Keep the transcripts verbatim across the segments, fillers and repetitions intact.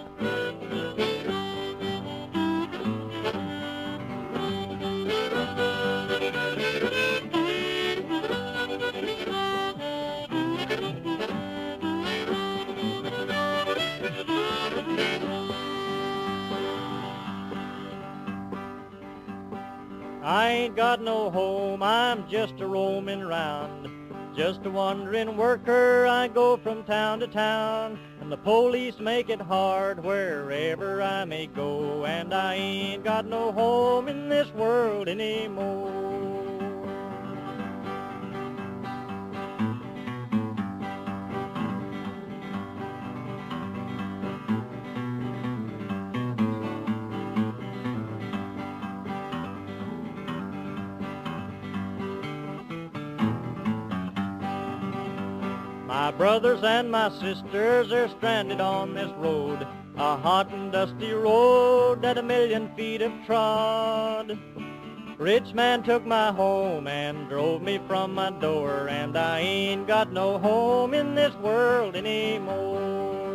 I ain't got no home, I'm just a roaming round. Just a wandering worker, I go from town to town. And the police make it hard wherever I may go. And I ain't got no home in this world anymore. My brothers and my sisters are stranded on this road, a hot and dusty road that a million feet have trod. Rich man took my home and drove me from my door, and I ain't got no home in this world anymore.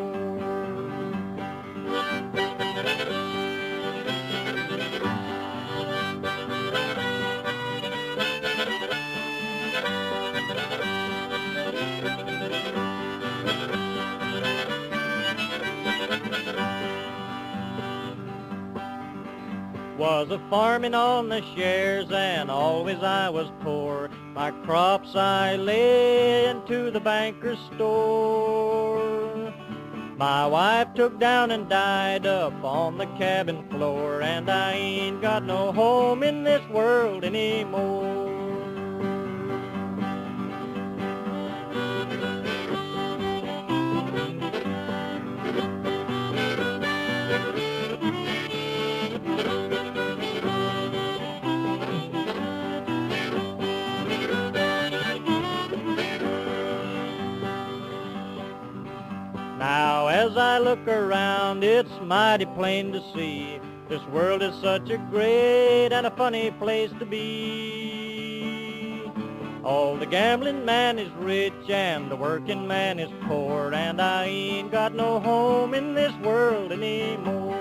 Was a farming on the shares, and always I was poor. My crops I lay into the banker's store. My wife took down and died up on the cabin floor, and I ain't got no home in this world anymore. Now as I look around, it's mighty plain to see this world is such a great and a funny place to be. Oh, the gambling man is rich and the working man is poor, and I ain't got no home in this world anymore.